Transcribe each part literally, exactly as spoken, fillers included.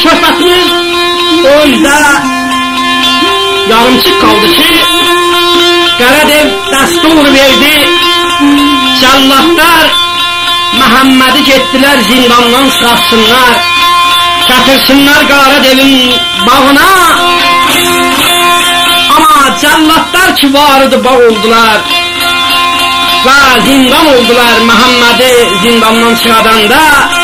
söhbətimiz onda yarımçıq qaldı ki, Qaradev dəstur verdi, cəllatlar Məhəmmədi getdilər zindandan çıxartsınlar, gətirsinlər Qaradevin bağına. Amma cəllatlar ki vardı bağ oldular və zindan oldular Məhəmmədi zindandan çıxadanda.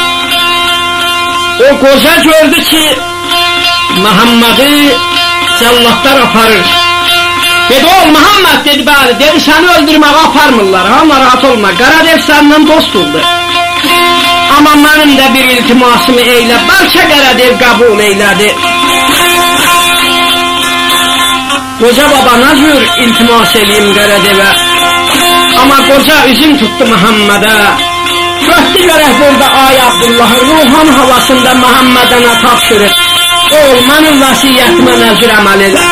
O qoca gördü ki Məhəmmədi cəllatlar aparır. Dedi, ol Məhəmməd, dedi, bəli, dedi, səni öldürməyə aparmırlar, ha, narahat olma, Qaradev səndən dost oldu. Amma mənim də bir iltimasımı eylə, bəlkə Qaradev qəbul eylədi. Qoca baba nə cür iltimas eləyim Qaradevə? Amma qoca üzüm tutdu Məhəmmədə. Götdü görək burada ay Abdullahı, ruhan havasında Məhəmmədə nə tapşırır? Ol, mənim vəsiyyətimə nə cür əməl elə?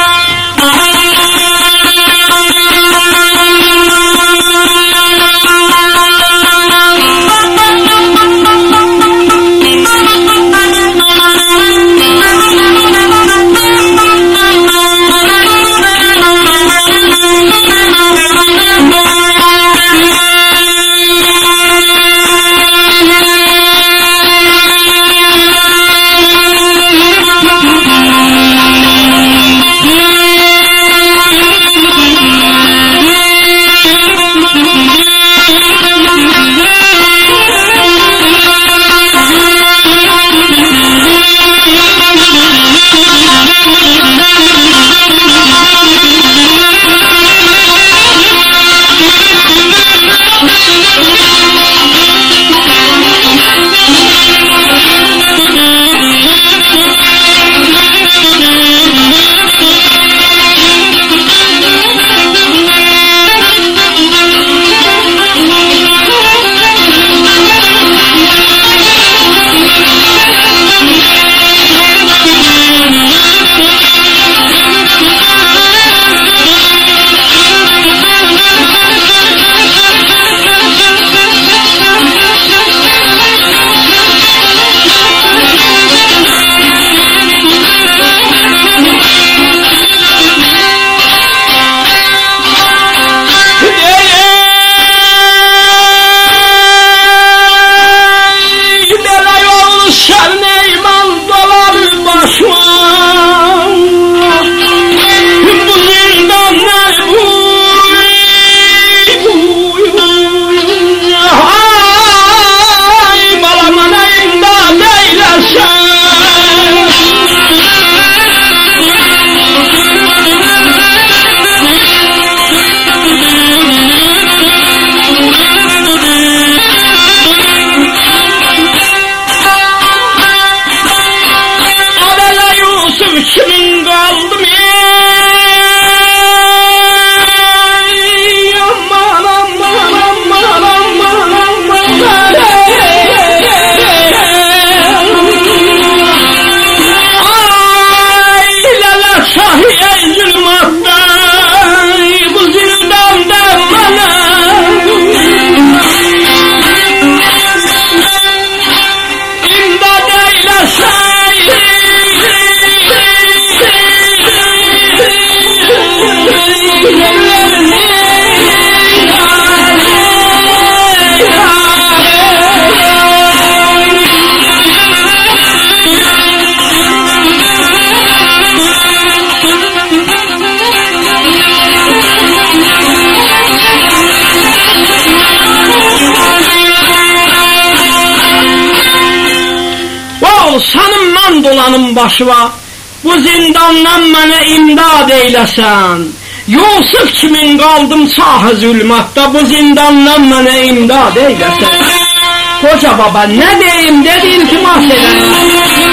Sanım mən dolanım başıma, bu zindandan mənə imdad eyləsən. Yusuf kimin qaldım sahı zülmatda, bu zindandan mənə imdad eyləsən. Qoca baba nə deyim dedi, iltimas elə.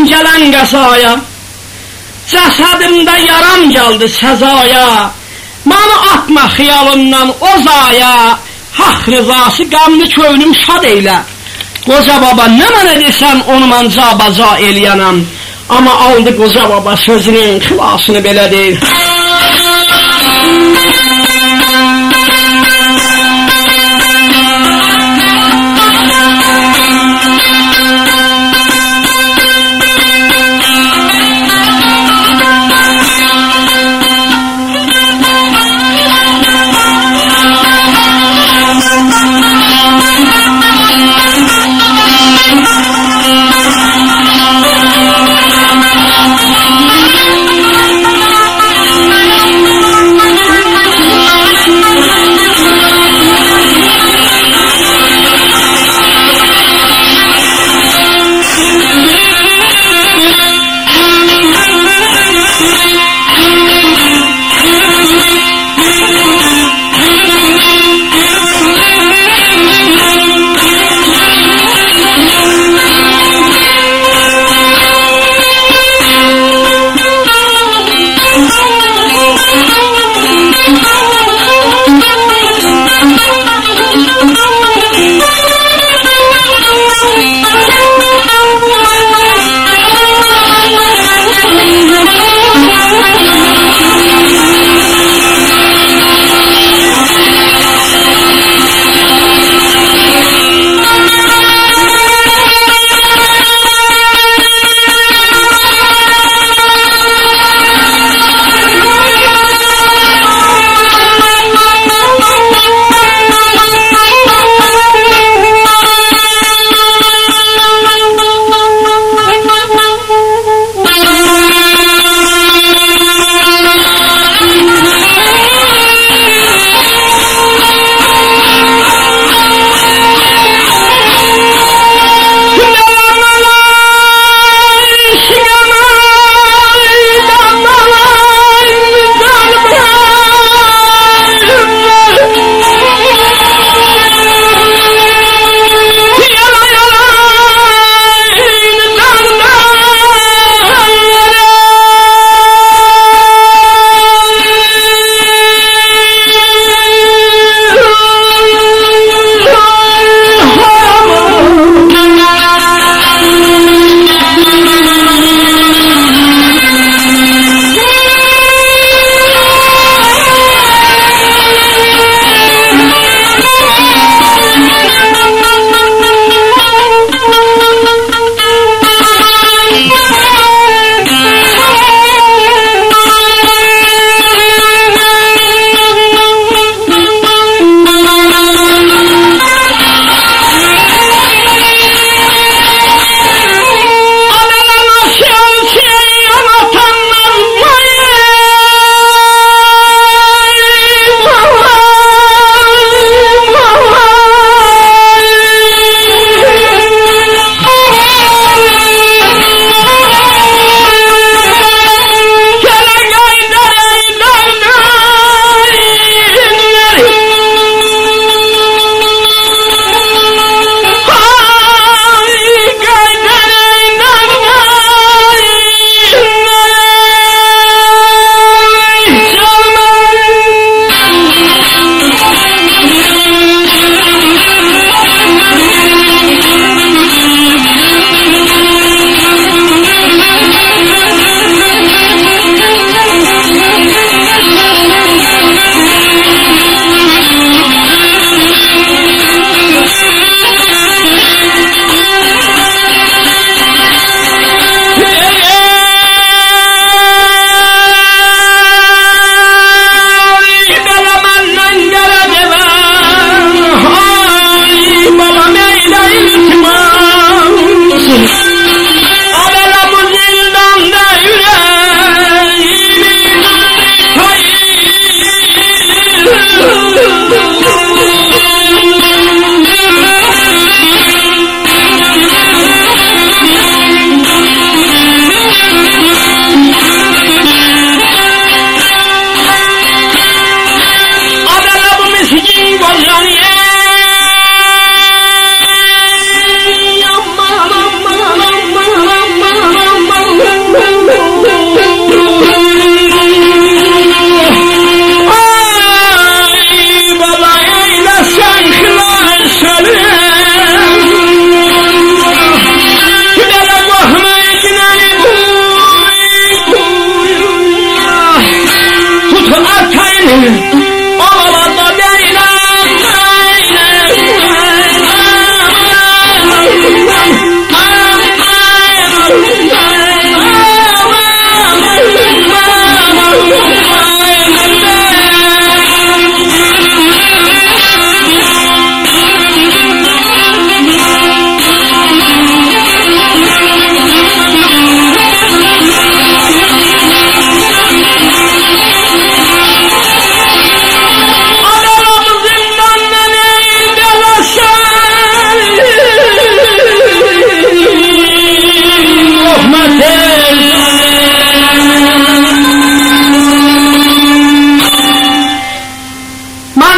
gələn qəzaya, cəsədimdə yaram gəldi səzaya, məni atma xiyalından o zaya, haq rızası qəmli könlüm şad eylə. Qoca baba nə mənə desən onu mən cabaca eləyənəm, amma aldı qoca baba sözünün xilasını belə deyil.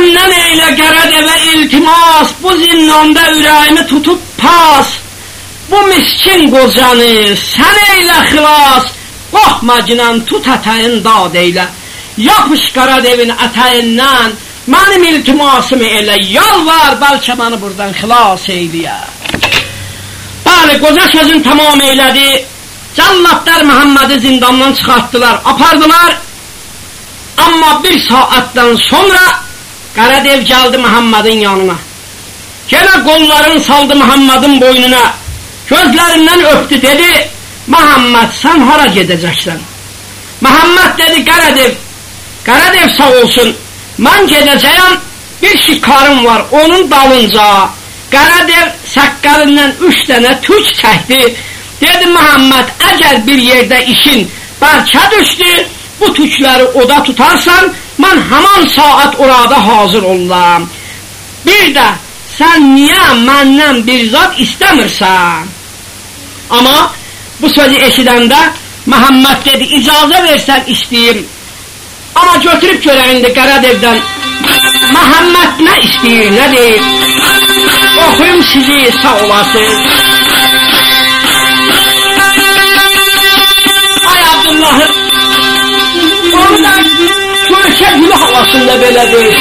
məndən eylə Qəradevə iltimas, bu zindanda ürəyimi tutub pas, bu miskin qocanı sən eylə xilas, qorxma cinan tut ətəyin dad eylə, yapış Qaradevin ətəyindən, mənim iltimasımı elə yalvar, bəlkə məni buradan xilas eyləyə. Bəli, qoca sözün tamam eylədi, cəllatlar Məhəmmədi zindandan çıxartdılar, apardılar, amma bir saatdən sonra Qaradev gəldi Məhəmmədin yanına. Yenə qollarını saldı Məhəmmədin boynuna, gözlərindən öpdü, dedi, Məhəmməd, sən hara gedəcəksən? Məhəmməd dedi, Qaradev, Qaradev sağ olsun, mən gedəcəyəm, bir şikarım var, onun dalınca. Qaradev səqqəlindən üç dənə tük çəkdi, dedi, Məhəmməd, əgər bir yerdə işin bərkə düşdü, bu tükləri oda tutarsan, mən həman saat orada hazır olam. Bir də, sən niyə məndən bir zat istəmirsən? Amma bu sözü eşidəndə Məhəmməd dedi, icazə versən istəyim. Amma götürüb görəyində Qaradevdən, Məhəmməd nə istəyir, nə deyir? Oxuyum sizi, sağ olasınız. Ay Abdullahı, onu da Türkiye gülü havasında belə deyir.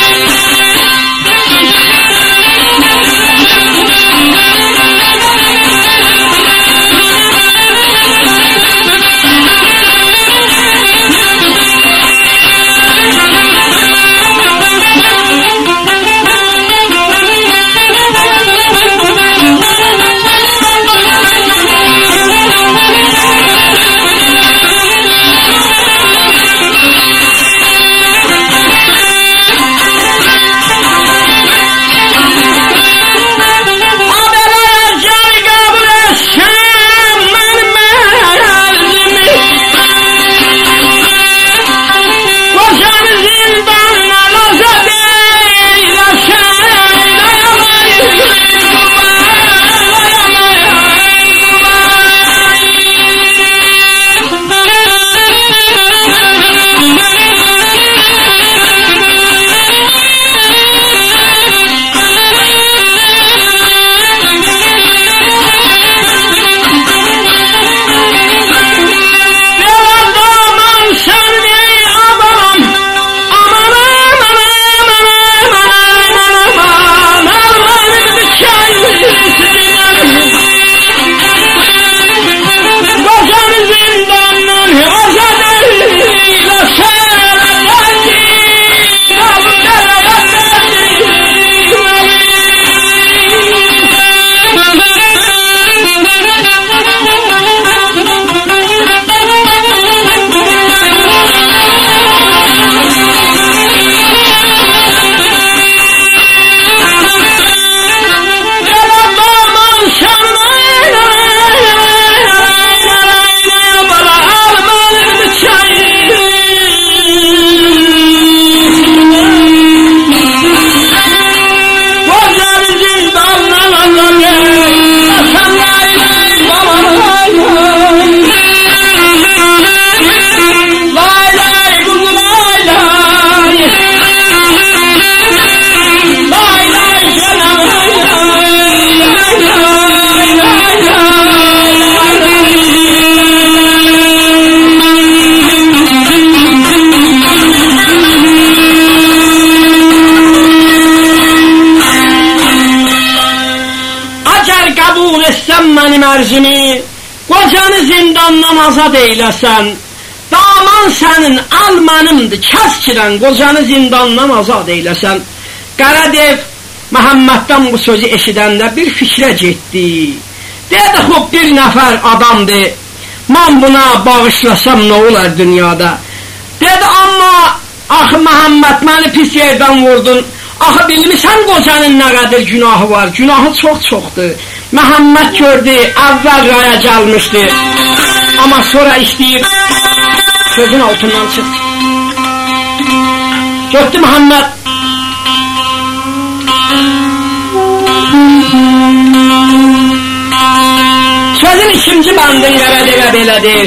Mənim ərzimi, qocanı zindandan azad eyləsən, daman sənin, al mənimdir, kəs kirən, qocanı zindandan azad eyləsən. Qaradev Məhəmməddən bu sözü eşidəndə bir fikrə getdi. Dedi, xub, bir nəfər adamdır, mən buna bağışlasam nə olar dünyada? Dedi, amma, axı Məhəmməd, məni pis yerdən vurdun, axı bilmirsən qocanın nə qədər günahı var, günahı çox-çoxdur. Məhəmməd gördü, əvvəl raya gəlmişdi, amma sonra istəyib, sözün altından çıxdı. Gördü Məhəmməd, sözün ikinci bandın Qaradevə belədir.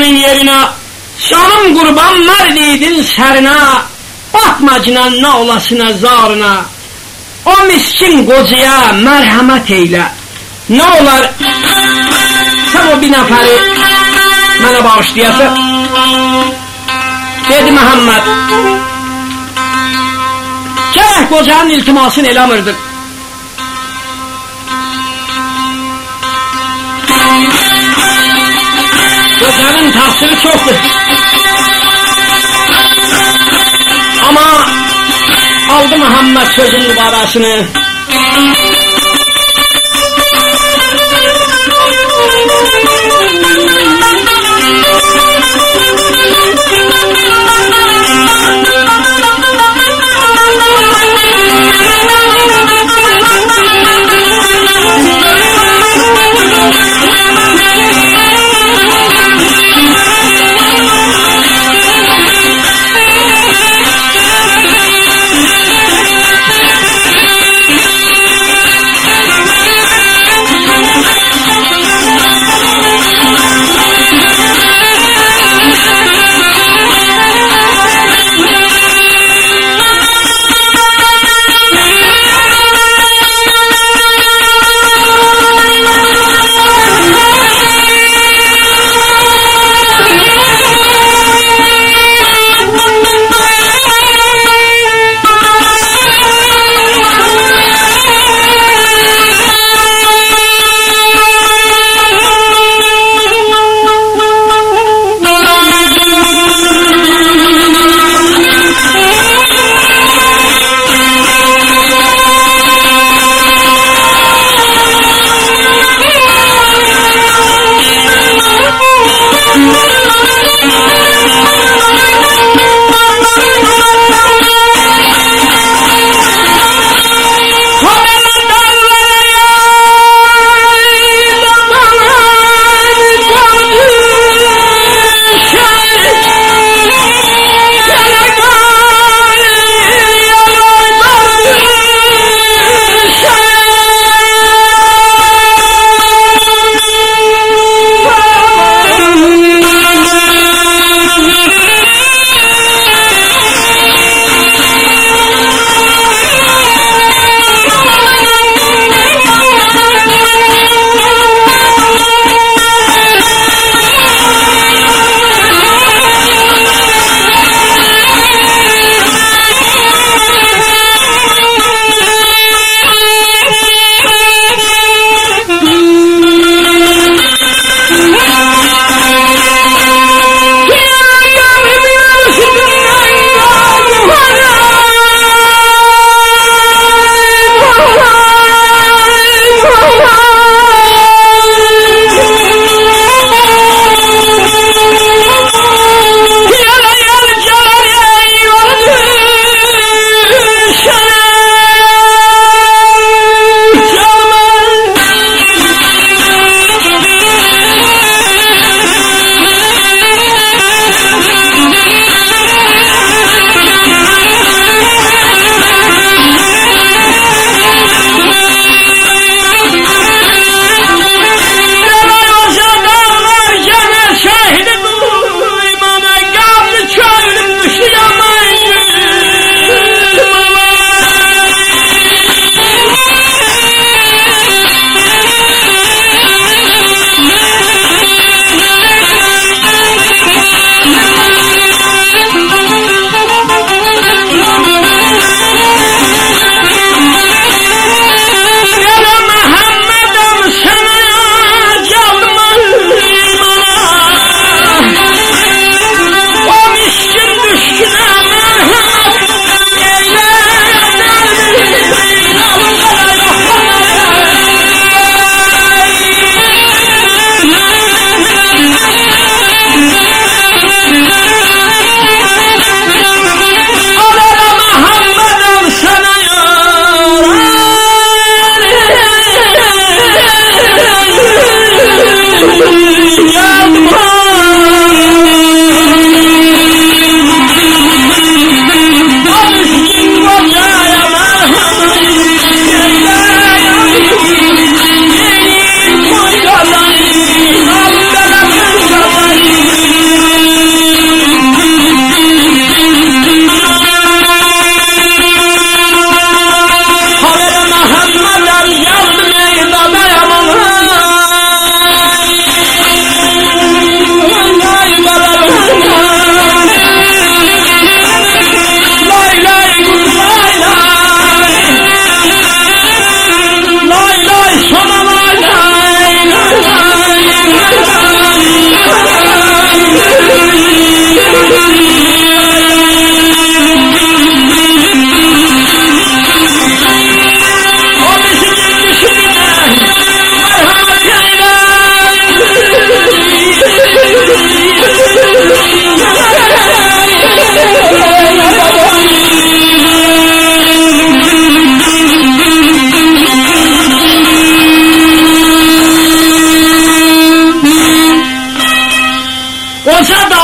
senin yerine, canım kurban verdiydin serine, batmacına ne olasına zarına, o miskin kocaya merhamet eyle. Ne olar sen o bir neferi bana bağışlayasın. Dedi Muhammed, gerek kocanın iltimasını eləmirdik. Kocanın tahsili çoktur. Ama aldı Muhammed sözün mübarasını.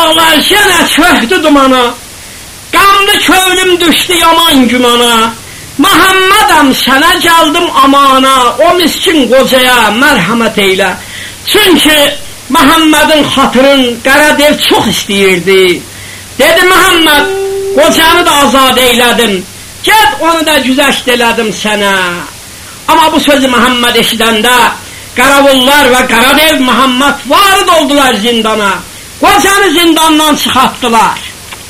dağlar yenə çöktü dumana, qanlı köylüm düşdü yaman gümana. Muhammedam sənə gəldim amana, o miskin qocaya mərhəmət eylə. Çünki Muhammedin xatırın Qaradev çox istəyirdi. Dedi Muhammed, qocanı da azad eylədim, gəl onu da güzəşt elədim sənə. Amma bu sözü Muhammed eşidəndə Qaravullar və Qaradev Muhammed varid oldular zindana. Qocanı zindandan çıxartdılar.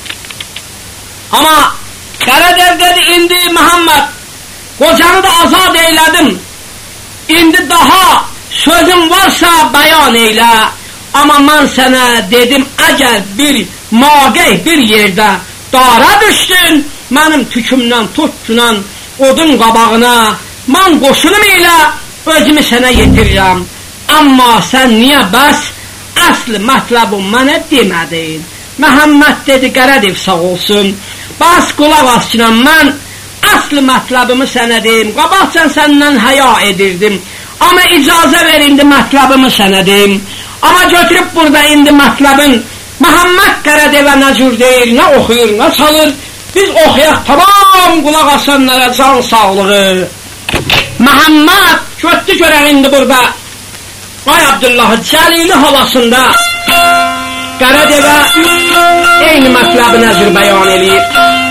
Amma Qaradev dedi, indi Muhammed, qocanı da azad eylədim. İndi daha sözüm varsa bəyan eylə. Amma mən sənə dedim, əgər bir maqey bir yerdə dara düşdün, mənim tükümdən tutdunan odun qabağına, mən qoşunum ilə özümü sənə yetirirəm. Amma sən niyə bəs əsli mətləbim mənə demədin? Məhəmməd dedi, Qaradev sağ olsun, bəs qulaq asçınam, mən əsli mətləbimi sənə deyim, qabaqcan səndən həya edirdim. Amma icazə ver indi mətləbimi sənə deyim. Amma götürüb burada indi mətləbin Məhəmməd Qaradevə nə cür deyir, nə oxuyur, nə çalır. Biz oxuyaq, tamam qulaq asanlara can sağlığı. Məhəmməd götdü görək indi burada Ay Abdullah Cəlili havasında Qaradevə eyni mətləbi nəzir bəyan eləyir.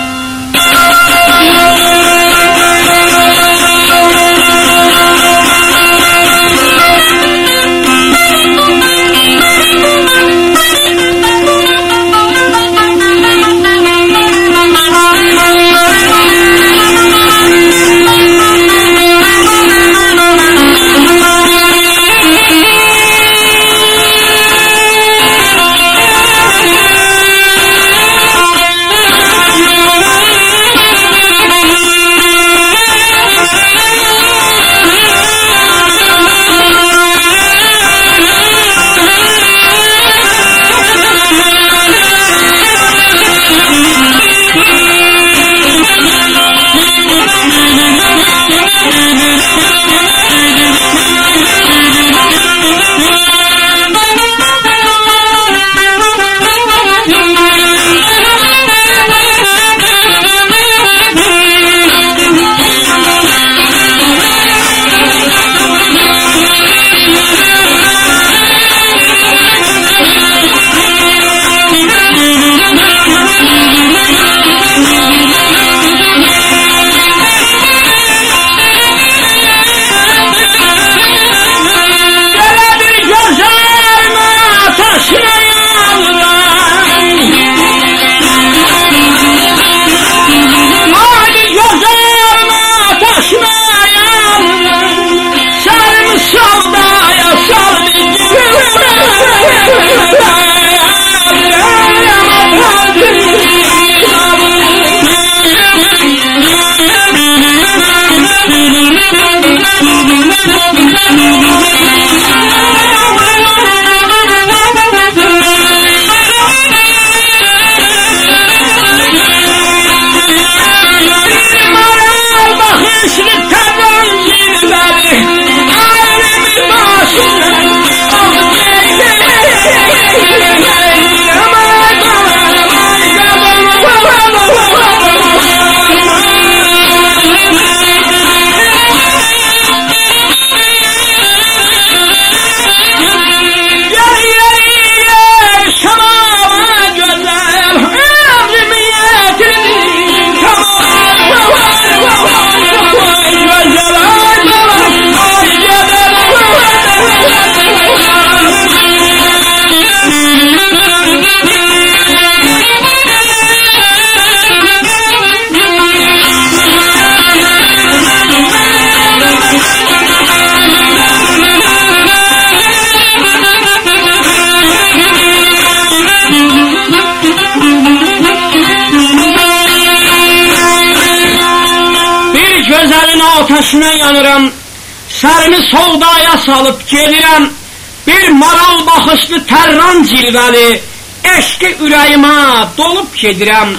Ateşine yanıram, sərimi soldaya salıb gedirəm, bir maral baxışlı tərran cilvəli, eşqi ürəyimə dolub gedirəm.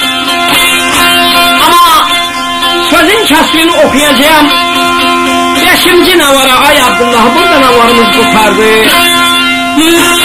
Amma sözün kəsrini oxuyacağım. Beşinci nəvara Ay Abdullah, burada nəvarımız qutardı.